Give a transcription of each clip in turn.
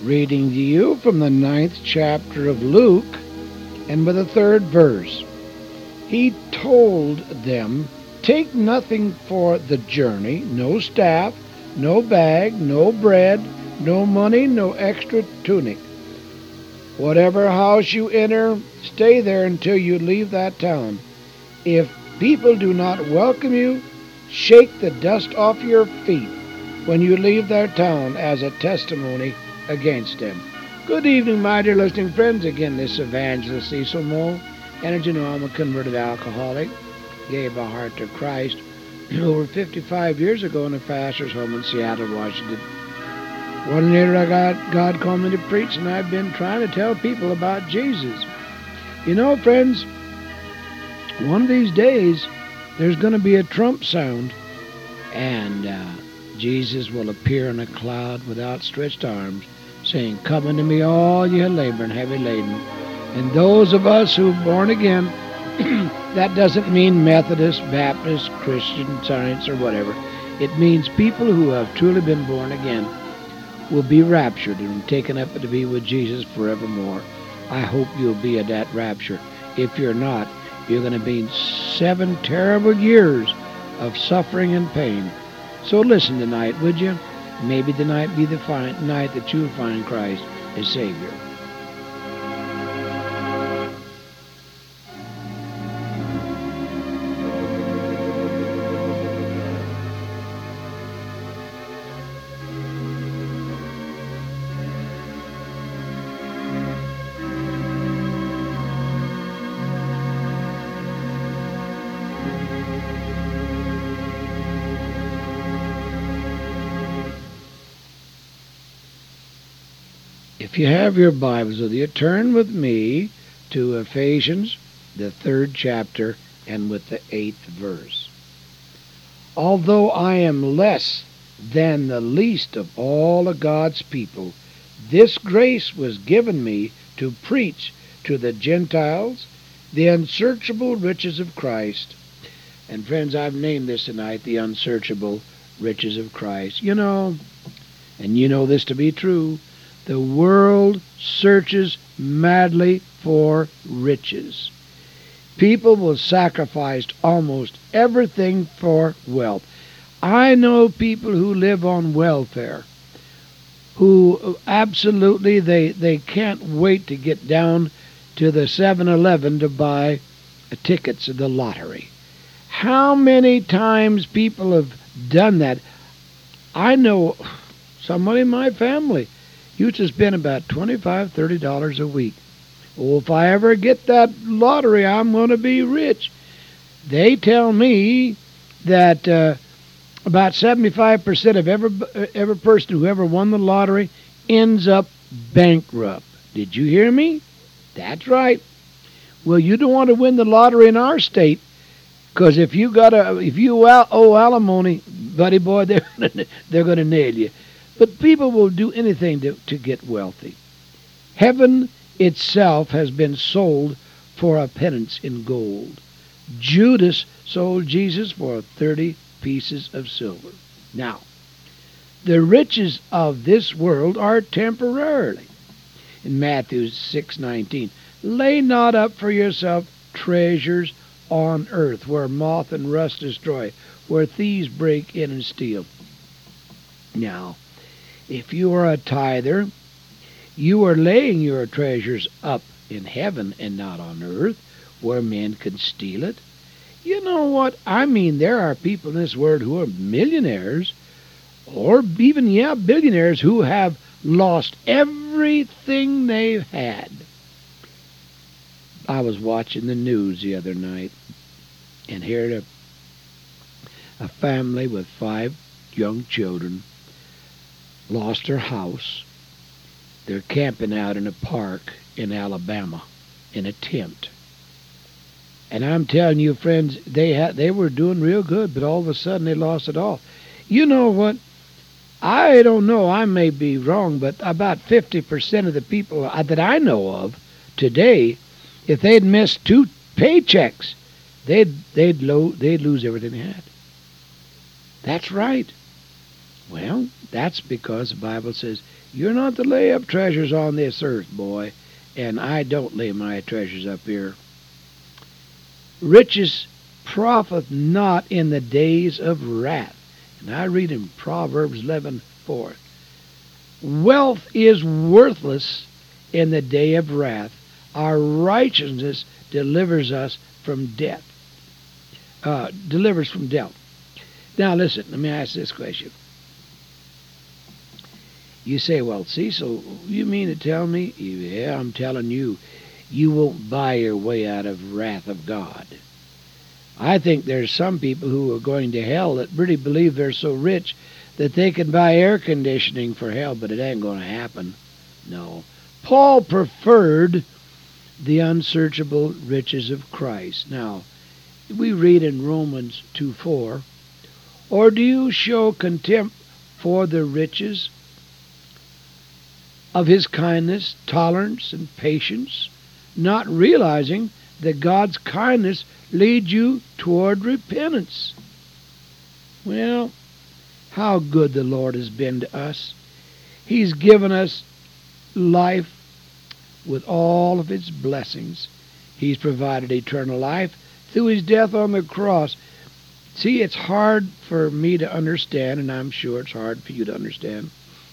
Reading to you from the 9th chapter of Luke, and with the 3rd verse. He told them, "Take nothing for the journey, no staff, no bag, no bread, no money, no extra tunic. Whatever house you enter, stay there until you leave that town. If people do not welcome you, shake the dust off your feet when you leave their town as a testimony against them." Good evening, my dear listening friends. Again, this is Evangelist Cecil Moe. And as you know, I'm a converted alcoholic. Gave my heart to Christ over 55 years ago in a pastor's home in Seattle, Washington. One year I got God called me to preach, and I've been trying to tell people about Jesus. You know, friends, one of these days, there's going to be a trump sound, and Jesus will appear in a cloud with outstretched arms, saying, "Come unto me, all ye labor and heavy laden." And those of us who are born again, that doesn't mean Methodist, Baptist, Christian, Science, or whatever. It means people who have truly been born again will be raptured and taken up to be with Jesus forevermore. I hope you'll be at that rapture. If you're not, you're going to be in 7 terrible years of suffering and pain. So listen tonight, would you? Maybe tonight be the night that you'll find Christ as Savior. If you have your Bibles with you, turn with me to Ephesians, the 3rd chapter, and with the 8th verse. "Although I am less than the least of all of God's people, this grace was given me to preach to the Gentiles the unsearchable riches of Christ." And friends, I've named this tonight, the unsearchable riches of Christ. You know, and you know this to be true, the world searches madly for riches. People will sacrifice almost everything for wealth. I know people who live on welfare, who absolutely, they can't wait to get down to the 7-Eleven to buy tickets of the lottery. How many times people have done that? I know somebody in my family used to spend about $25, $30 a week. "Oh, if I ever get that lottery, I'm going to be rich." They tell me that about 75% of every person who ever won the lottery ends up bankrupt. Did you hear me? That's right. Well, you don't want to win the lottery in our state, because if you owe alimony, buddy boy, they're going to nail you. But people will do anything to get wealthy. Heaven itself has been sold for a penance in gold. Judas sold Jesus for 30 pieces of silver. Now, the riches of this world are temporarily. In Matthew 6:19, "Lay not up for yourself treasures on earth, where moth and rust destroy, where thieves break in and steal." Now, if you are a tither, you are laying your treasures up in heaven and not on earth, where men can steal it. You know what? I mean, there are people in this world who are millionaires, or even, billionaires, who have lost everything they've had. I was watching the news the other night and heard a family with 5 young children lost their house. They're camping out in a park in Alabama in a tent. And I'm telling you, friends, they were doing real good, but all of a sudden they lost it all. You know what? I don't know, I may be wrong, but about 50% of the people that I know of today, if they'd missed 2 paychecks, they'd lose everything they had. That's right. Well, That's because the Bible says, you're not to lay up treasures on this earth, boy, and I don't lay my treasures up here. Riches profit not in the days of wrath. And I read in Proverbs 11:4. Wealth is worthless in the day of wrath. Our righteousness delivers us from death. Delivers from death. Now listen, let me ask this question. You say, well, Cecil, you mean to tell me? Yeah, I'm telling you, you won't buy your way out of wrath of God. I think there's some people who are going to hell that really believe they're so rich that they can buy air conditioning for hell, but it ain't going to happen. No. Paul preferred the unsearchable riches of Christ. Now, we read in Romans 2:4, or do you show contempt for the riches of his kindness, tolerance, and patience, not realizing that God's kindness leads you toward repentance? Well, how good the Lord has been to us. He's given us life with all of its blessings. He's provided eternal life through his death on the cross. See, it's hard for me to understand, and I'm sure it's hard for you to understand,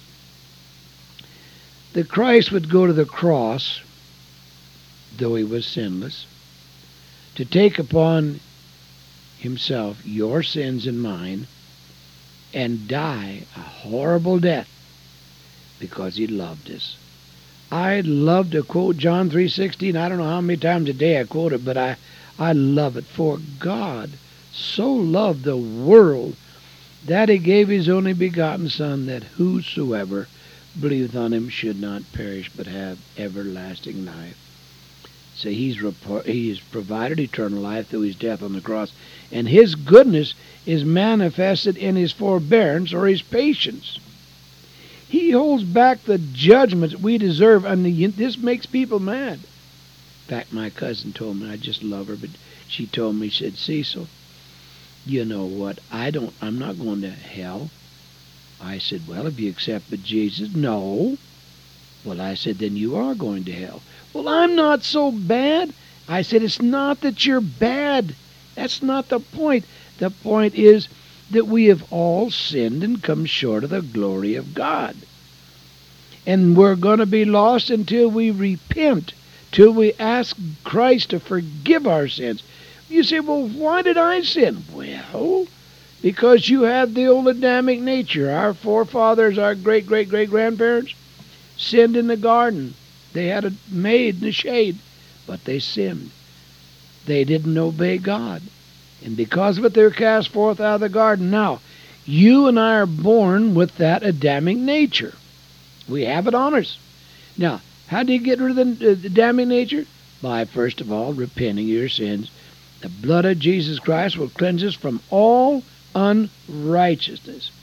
that Christ would go to the cross, though he was sinless, to take upon himself your sins and mine and die a horrible death because he loved us. I'd love to quote John 3:16. I don't know how many times a day I quote it, but I love it. For God so loved the world that he gave his only begotten Son, that whosoever believeth on him should not perish but have everlasting life. So he's provided eternal life through his death on the cross. And his goodness is manifested in his forbearance or his patience. He holds back the judgments we deserve, and this makes people mad. In fact, my cousin told me, I just love her, but she told me, she said, Cecil, you know what, I'm not going to hell. I said, well, have you accepted Jesus? No. Well, I said, then you are going to hell. Well, I'm not so bad. I said, it's not that you're bad. That's not the point. The point is that we have all sinned and come short of the glory of God. And we're going to be lost until we repent, till we ask Christ to forgive our sins. You say, well, why did I sin? Well, because you have the old Adamic nature. Our forefathers, our great-great-great-grandparents, sinned in the garden. They had a maid in the shade, but they sinned. They didn't obey God. And because of it, they were cast forth out of the garden. Now, you and I are born with that Adamic nature. We have it on us. Now, how do you get rid of the Adamic nature? By, first of all, repenting of your sins. The blood of Jesus Christ will cleanse us from all unrighteousness.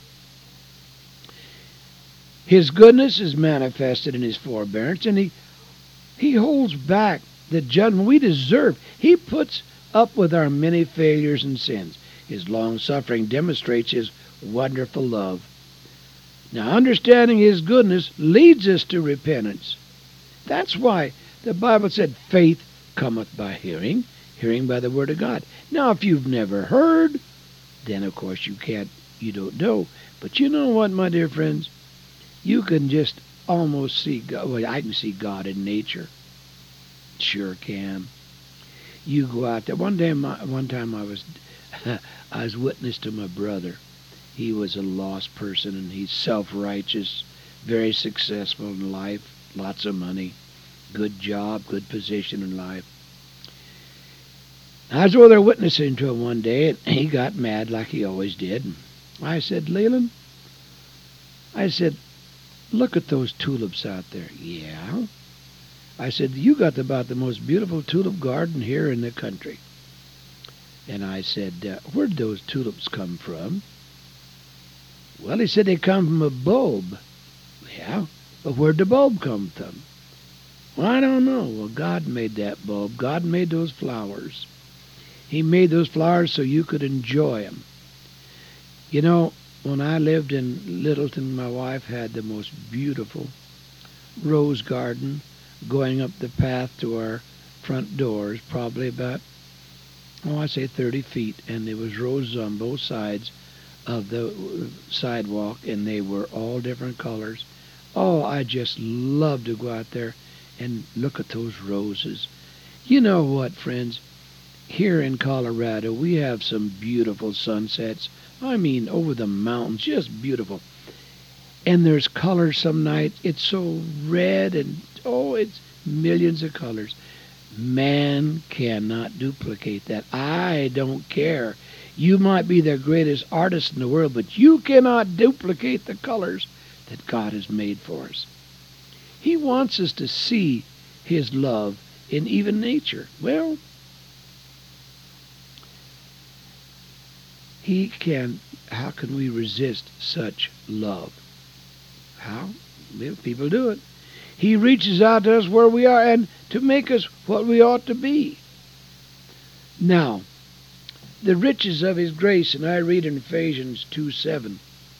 His goodness is manifested in his forbearance, and he holds back the judgment we deserve. He puts up with our many failures and sins. His long-suffering demonstrates his wonderful love. Now, understanding his goodness leads us to repentance. That's why the Bible said, faith cometh by hearing, hearing by the word of God. Now, if you've never heard, then of course you don't know. But you know what, my dear friends? You can just almost see God. Well, I can see God in nature. Sure can. You go out there. One time I was witness to my brother. He was a lost person, and he's self-righteous, very successful in life, lots of money, good job, good position in life. I was over there witnessing to him one day, and he got mad like he always did. And I said, Leland, I said, look at those tulips out there. Yeah. I said, you got about the most beautiful tulip garden here in the country. And I said, where'd those tulips come from? Well, he said they come from a bulb. Yeah, but where'd the bulb come from? Well, I don't know. Well, God made that bulb. God made those flowers. He made those flowers so you could enjoy them. You know, When I lived in Littleton, my wife had the most beautiful rose garden going up the path to our front doors, probably about, I say 30 feet, and there was roses on both sides of the sidewalk, and they were all different colors. Oh, I just love to go out there and look at those roses. You know what, friends? Here in Colorado, we have some beautiful sunsets. I mean, over the mountains, just beautiful. And there's colors some nights. It's so red and, oh, it's millions of colors. Man cannot duplicate that. I don't care. You might be the greatest artist in the world, but you cannot duplicate the colors that God has made for us. He wants us to see His love in even nature. Well, how can we resist such love? How? Well, people do it. He reaches out to us where we are and to make us what we ought to be. Now, the riches of His grace, and I read in Ephesians 2:7.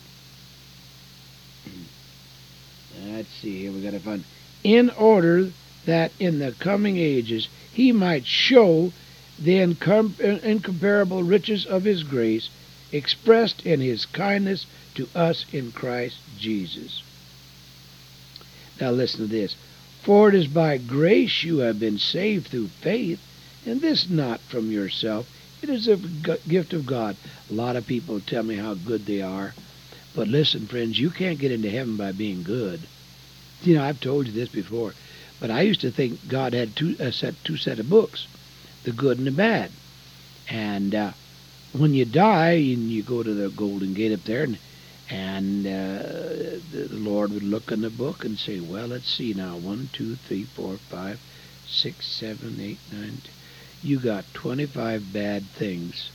Let's see here, we got to find. In order that in the coming ages He might show the incomparable riches of His grace expressed in His kindness to us in Christ Jesus. Now listen to this. For it is by grace you have been saved through faith, and this not from yourself. It is a gift of God. A lot of people tell me how good they are. But listen, friends, you can't get into heaven by being good. You know, I've told you this before, but I used to think God had two set of books, the good and the bad. And when you die, and you go to the Golden Gate up there, and the Lord would look in the book and say, well, let's see now, 1, 2, 3, 4, 5, 6, 7, 8, 9, 10. You got 25 bad things.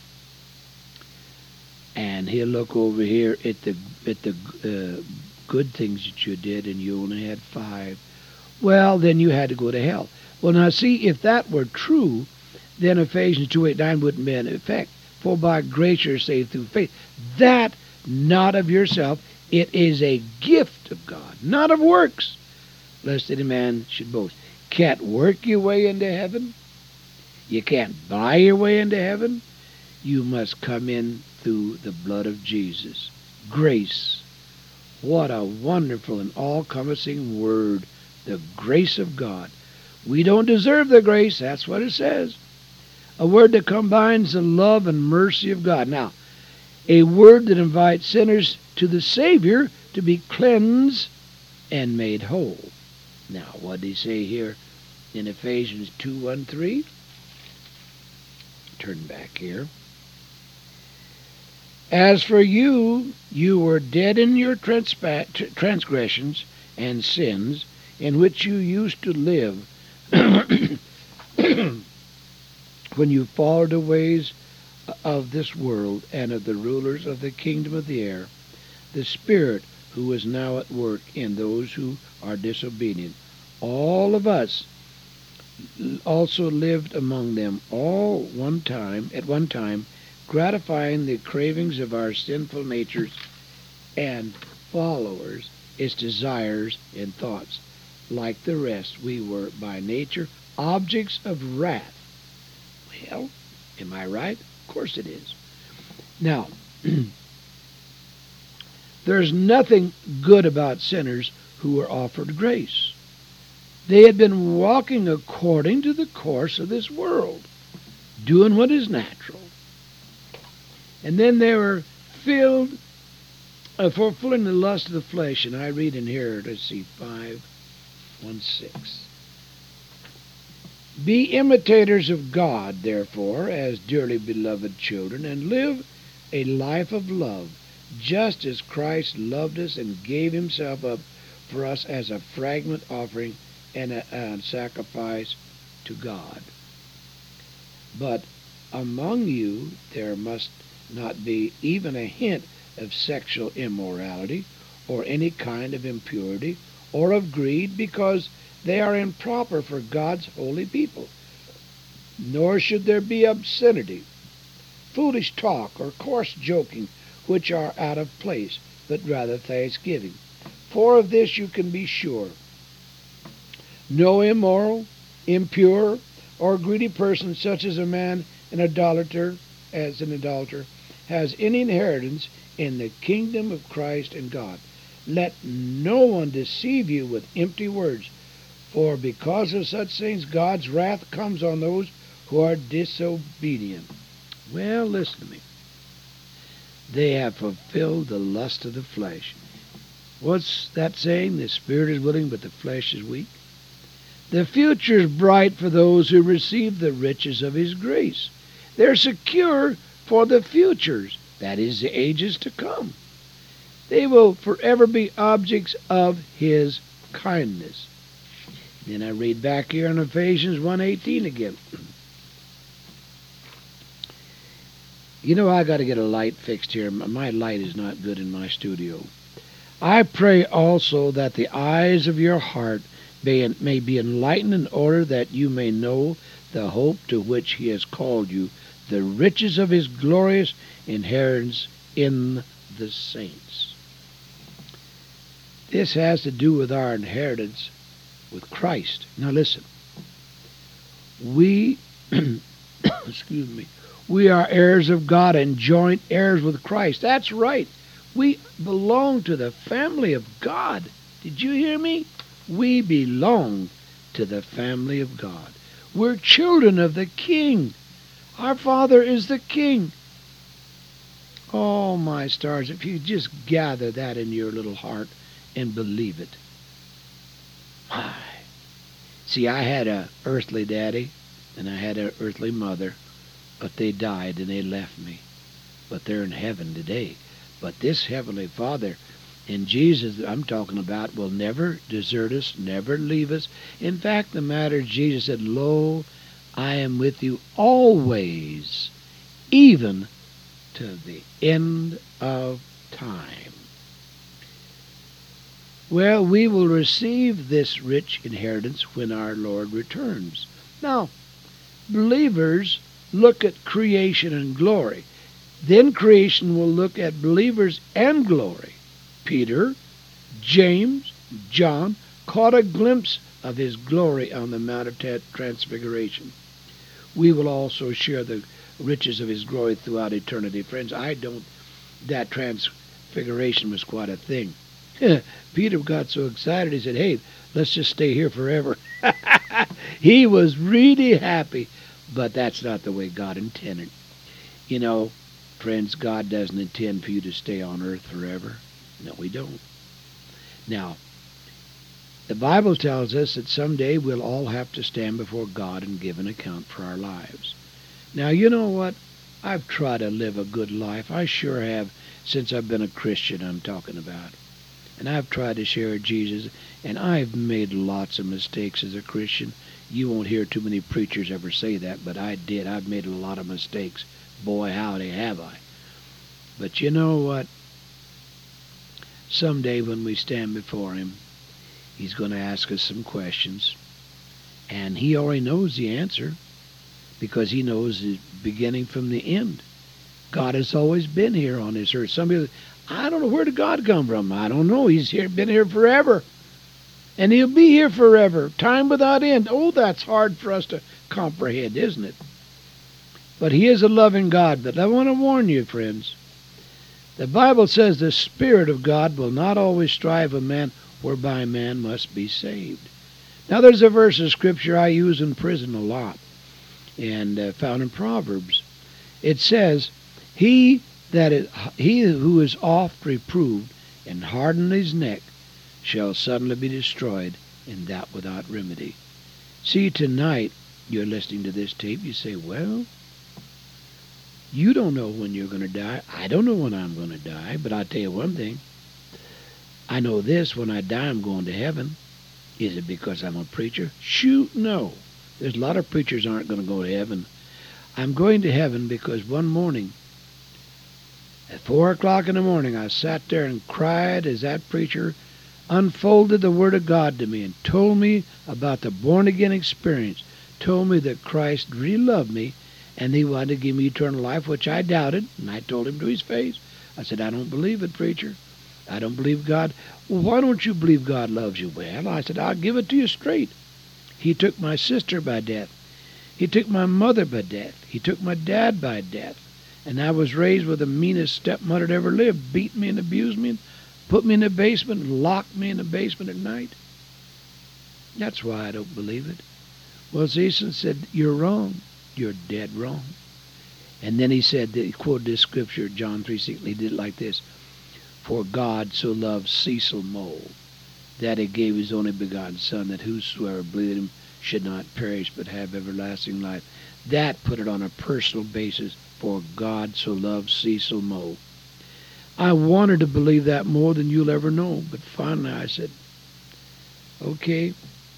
And He'll look over here at the good things that you did, and you only had 5. Well, then you had to go to hell. Well, now see, if that were true, then Ephesians 2:8-9 wouldn't be in effect. For by grace you're saved through faith. That not of yourself, it is a gift of God, not of works, lest any man should boast. Can't work your way into heaven. You can't buy your way into heaven. You must come in through the blood of Jesus. Grace. What a wonderful and all-encompassing word, the grace of God. We don't deserve the grace, that's what it says. A word that combines the love and mercy of God. Now, a word that invites sinners to the Savior to be cleansed and made whole. Now, what did He say here in Ephesians 2:1-3? Turn back here. As for you, you were dead in your transgressions and sins, in which you used to live when you followed the ways of this world and of the rulers of the kingdom of the air, the Spirit who is now at work in those who are disobedient. All of us also lived among them at one time, gratifying the cravings of our sinful natures and followers, its desires and thoughts. Like the rest, we were by nature objects of wrath. Well, am I right? Of course it is. Now, there's nothing good about sinners who are offered grace. They had been walking according to the course of this world, doing what is natural. And then they were filled, fulfilling the lust of the flesh. And I read in here, let's see, 5:1-6. Be imitators of God, therefore, as dearly beloved children, and live a life of love, just as Christ loved us and gave Himself up for us as a fragrant offering and a sacrifice to God. But among you there must not be even a hint of sexual immorality, or any kind of impurity, or of greed, because they are improper for God's holy people. Nor should there be obscenity, foolish talk, or coarse joking, which are out of place, but rather thanksgiving. For of this you can be sure: no immoral, impure, or greedy person, such as a man an idolater, has any inheritance in the kingdom of Christ and God. Let no one deceive you with empty words, for because of such things God's wrath comes on those who are disobedient. Well, listen to me. They have fulfilled the lust of the flesh. What's that saying? The spirit is willing, but the flesh is weak. The future is bright for those who receive the riches of His grace. They're secure for the futures, that is, the ages to come. They will forever be objects of His kindness. Then I read back here in Ephesians 1:18 again. You know, I got to get a light fixed here. My light is not good in my studio. I pray also that the eyes of your heart may be enlightened, in order that you may know the hope to which He has called you, the riches of His glorious inheritance in the saints. This has to do with our inheritance with Christ. Now listen. We, excuse me, we are heirs of God and joint heirs with Christ. That's right. We belong to the family of God. Did you hear me? We belong to the family of God. We're children of the King. Our Father is the King. Oh, my stars, if you just gather that in your little heart and believe it. My. See, I had an earthly daddy and I had an earthly mother, but they died and they left me. But they're in heaven today. But this Heavenly Father and Jesus I'm talking about will never desert us, never leave us. In fact, the matter is, Jesus said, "Lo, I am with you always, even to the end of time." Well, we will receive this rich inheritance when our Lord returns. Now, believers look at creation and glory. Then creation will look at believers and glory. Peter, James, John caught a glimpse of His glory on the Mount of Transfiguration. We will also share the riches of His glory throughout eternity. Friends, that transfiguration was quite a thing. Peter got so excited, he said, "Hey, let's just stay here forever." He was really happy, but that's not the way God intended. You know, friends, God doesn't intend for you to stay on earth forever. No, we don't. Now, the Bible tells us that someday we'll all have to stand before God and give an account for our lives. Now, you know what? I've tried to live a good life. I sure have, since I've been a Christian, I'm talking about. And I've tried to share Jesus, and I've made lots of mistakes as a Christian. You won't hear too many preachers ever say that, but I did. I've made a lot of mistakes. Boy, howdy have I. But you know what? Someday when we stand before Him, He's going to ask us some questions. And He already knows the answer, because He knows the beginning from the end. God has always been here on this earth. Some people, I don't know, where did God come from? I don't know. He's been here forever. And He'll be here forever. Time without end. Oh, that's hard for us to comprehend, isn't it? But He is a loving God. But I want to warn you, friends. The Bible says the Spirit of God will not always strive a man whereby man must be saved. Now there's a verse of Scripture I use in prison a lot, and found in Proverbs. It says, he who is oft reproved and hardened his neck shall suddenly be destroyed, and that without remedy. See, tonight you're listening to this tape, you say, well, you don't know when you're going to die. I don't know when I'm going to die, but I'll tell you one thing. I know this: when I die, I'm going to heaven. Is it because I'm a preacher? Shoot, no. There's a lot of preachers aren't going to go to heaven. I'm going to heaven because one morning, at 4 o'clock in the morning, I sat there and cried as that preacher unfolded the Word of God to me and told me about the born-again experience, told me that Christ really loved me, and He wanted to give me eternal life, which I doubted, and I told Him to His face. I said, I don't believe it, preacher. I don't believe God. Well, why don't you believe God loves you? Well, I said, I'll give it to you straight. He took my sister by death. He took my mother by death. He took my dad by death. And I was raised with the meanest stepmother that ever lived. Beat me and abused me and put me in the basement and locked me in the basement at night. That's why I don't believe it. Well, Jason said, you're wrong. You're dead wrong. And then he said, he quoted this scripture, John 3:16. He did it like this. For God so loved Cecil Mole that he gave his only begotten Son, that whosoever believeth him should not perish but have everlasting life. That put it on a personal basis. For God so loved Cecil Mole. I wanted to believe that more than you'll ever know, but finally I said, okay,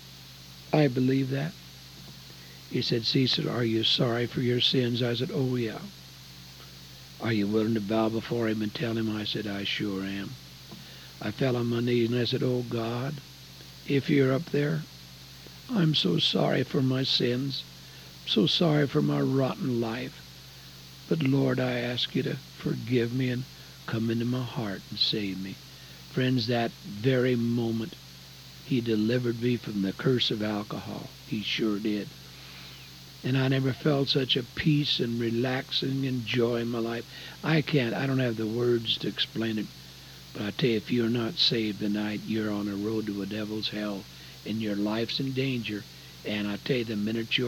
I believe that. He said, Cecil, are you sorry for your sins? I said, oh yeah. Are you willing to bow before him and tell him? I said, I sure am. I fell on my knees and I said, oh God, if you're up there, I'm so sorry for my sins, so sorry for my rotten life. But Lord, I ask you to forgive me and come into my heart and save me. Friends, that very moment, he delivered me from the curse of alcohol. He sure did. And I never felt such a peace and relaxing and joy in my life. I don't have the words to explain it. But I tell you, if you're not saved tonight, you're on a road to a devil's hell, and your life's in danger. And I tell you, the minute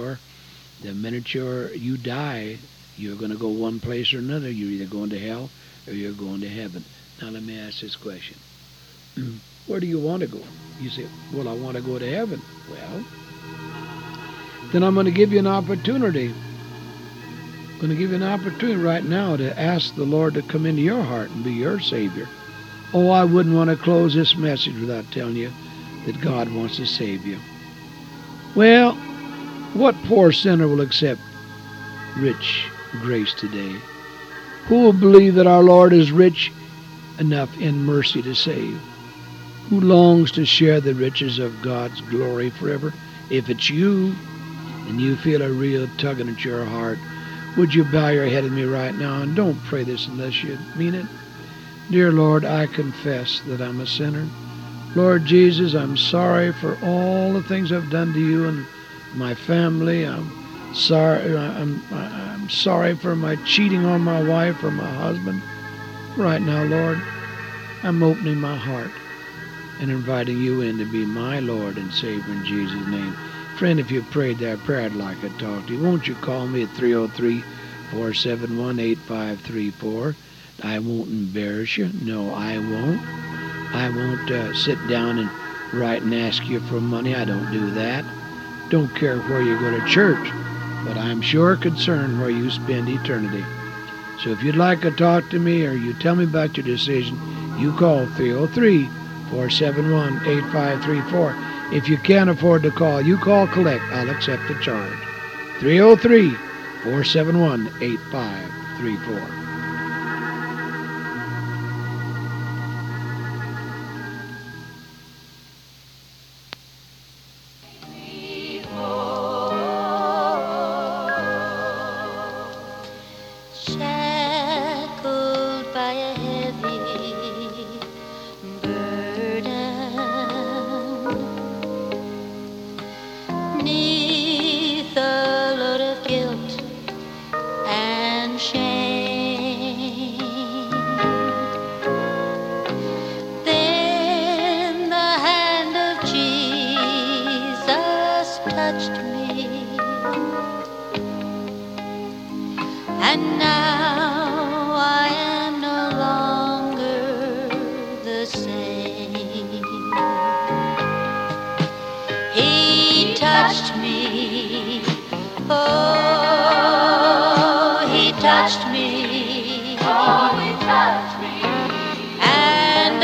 you die, you're going to go one place or another. You're either going to hell or you're going to heaven. Now let me ask this question. Where do you want to go? You say, well, I want to go to heaven. Well, then I'm going to give you an opportunity. I'm going to give you an opportunity right now to ask the Lord to come into your heart and be your Savior. Oh, I wouldn't want to close this message without telling you that God wants to save you. Well, what poor sinner will accept rich grace today? Who will believe that our Lord is rich enough in mercy to save? Who longs to share the riches of God's glory forever? If it's you, and you feel a real tugging at your heart, would you bow your head with me right now? And don't pray this unless you mean it. Dear Lord, I confess that I'm a sinner. Lord Jesus, I'm sorry for all the things I've done to you and my family. I'm sorry for my cheating on my wife or my husband. Right now, Lord, I'm opening my heart and inviting you in to be my Lord and Savior in Jesus' name. Friend, if you prayed that prayer, I'd like to talk to you. Won't you call me at 303-471-8534? I won't embarrass you. No, I won't. I won't sit down and write and ask you for money. I don't do that. Don't care where you go to church, but I'm sure concerned where you spend eternity. So if you'd like to talk to me or you tell me about your decision, you call 303-471-8534. If you can't afford to call, you call collect. I'll accept the charge. 303-471-8534. Shackled by a heavy burden, 'neath a load of guilt and shame, then the hand of Jesus touched me, and now I am no longer the same. He touched me, oh, he touched me, oh, he touched me, and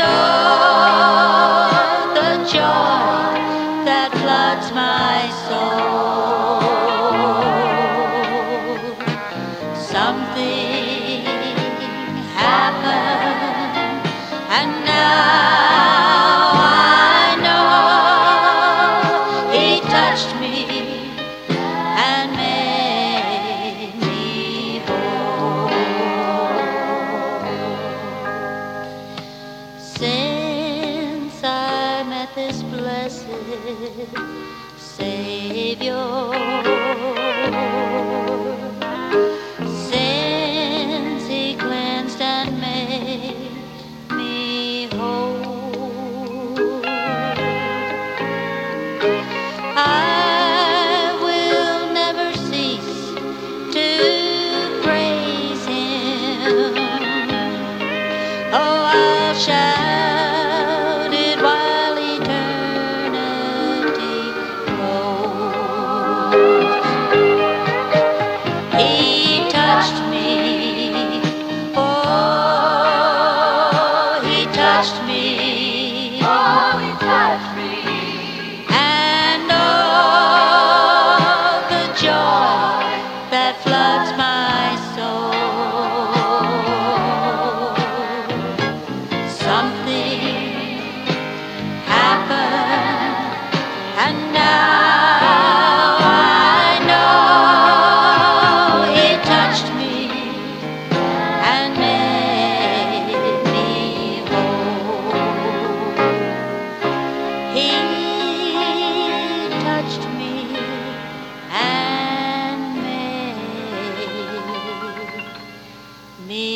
oh, the joy that floods my soul. Something happened, and now I know he touched me and made me whole. blessed Savior. Since He cleansed and made me whole, I will never cease to praise Him. Oh, I'll shout it while eternity rolls. He touched me, oh, He touched me, oh, He touched me, and oh, the joy that floods my soul. Something happened, and now I know He touched me and made me whole. He touched me and made me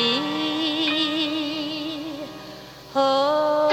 whole.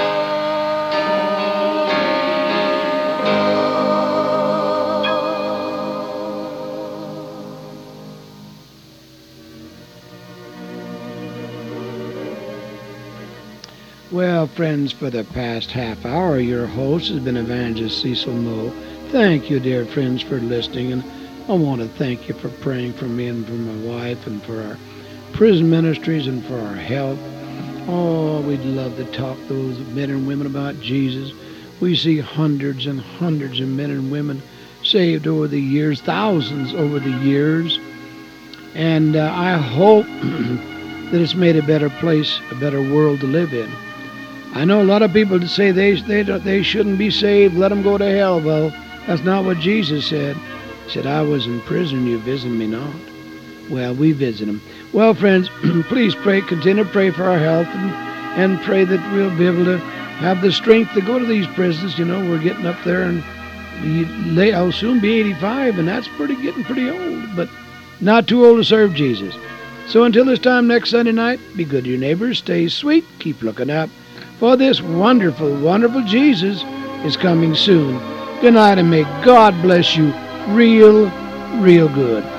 Well, friends, for the past half hour, your host has been Evangelist Cecil Moe. Thank you, dear friends, for listening, and I want to thank you for praying for me and for my wife and for our prison ministries and for our health. Oh, we'd love to talk to those men and women about Jesus. We see hundreds and hundreds of men and women saved over the years, thousands over the years, and I hope that it's made a better place, a better world to live in. I know a lot of people that say they shouldn't be saved, let them go to hell. Well, that's not what Jesus said. He said, I was in prison, you visit me not. Well, we visit him. Well, friends, please pray, continue to pray for our health, and pray that we'll be able to have the strength to go to these prisons. You know, we're getting up there, and I'll soon be 85, and that's getting pretty old, but not too old to serve Jesus. So until this time next Sunday night, be good to your neighbors, stay sweet, keep looking up, for this wonderful, wonderful Jesus is coming soon. Good night, and may God bless you real, real good.